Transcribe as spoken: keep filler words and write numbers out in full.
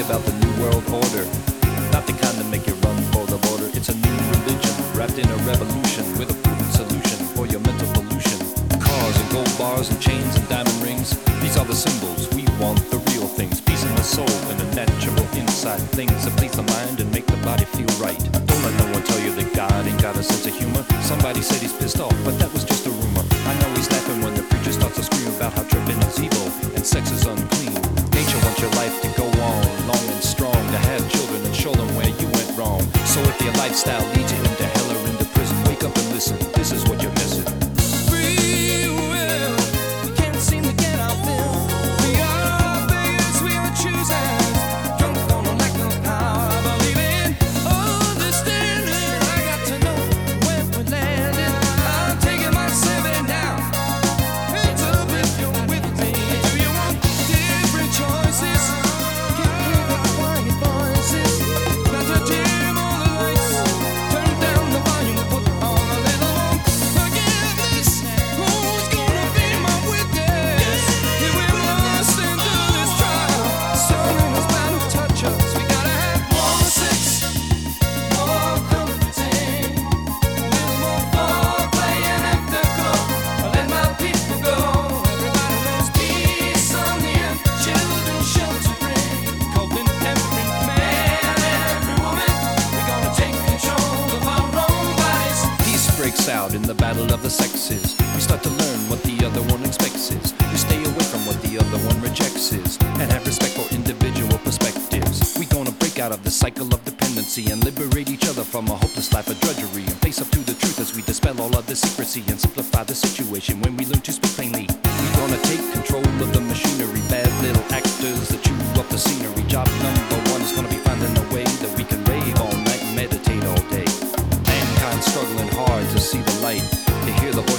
about the new world order. Not the kind that make you run for the border. It's a new religion wrapped in a revolution with a proven solution for your mental pollution. Cars and gold bars and chains and diamond rings. These are the symbols. We want the real things. Peace in the soul and the natural inside. Things that please the mind and make the body feel right. Don't let no one tell you that God ain't got a sense of humor. Somebody said he's pissed off, but that was just a rumor. I know he's laughing when the preacher starts to scream about how tripping is evil and sex is unclean. Nature wants your life to go on, long and strong, to have children and show them where you went wrong. So if your lifestyle leads you into hell or into prison, wake up and listen. This is what you're missing. Free will, we can't seem to get our fill. We are beggars, we are choosers, drunk on a lack of power. I believe in understanding. I got to know where we're landing. I'm taking my seven down. Hands up if you're with me. Do you want different choices? Can't hear the quiet voices. Got to dim all the lights. Turn down the volume, put on a little more forgiveness. Who's gonna be my witness? If we're lost into this trial, someone who's bound to touch us. We gotta have more sex, more comforting, a little more foreplay and afterglow. I'll let my people go. Everybody wants peace on the earth, children sheltering, coping every man, every woman. We're gonna take control of our own bodies. Peace breaks out in the battle of the sexes. We start to learn what the other one expects is. We stay away from what the other one rejects is, and have respect for individual perspectives. We gonna break out of the cycle of dependency and liberate each other from a hopeless life of drudgery, and face up to the truth as we dispel all of the secrecy and simplify the situation when we learn to speak plainly. We gonna take control of the machinery, bad little actors that chew up the scenery. Job number one is gonna be finding a way that we can rave all night and meditate all day. Mankind struggling hard to see the light, to hear the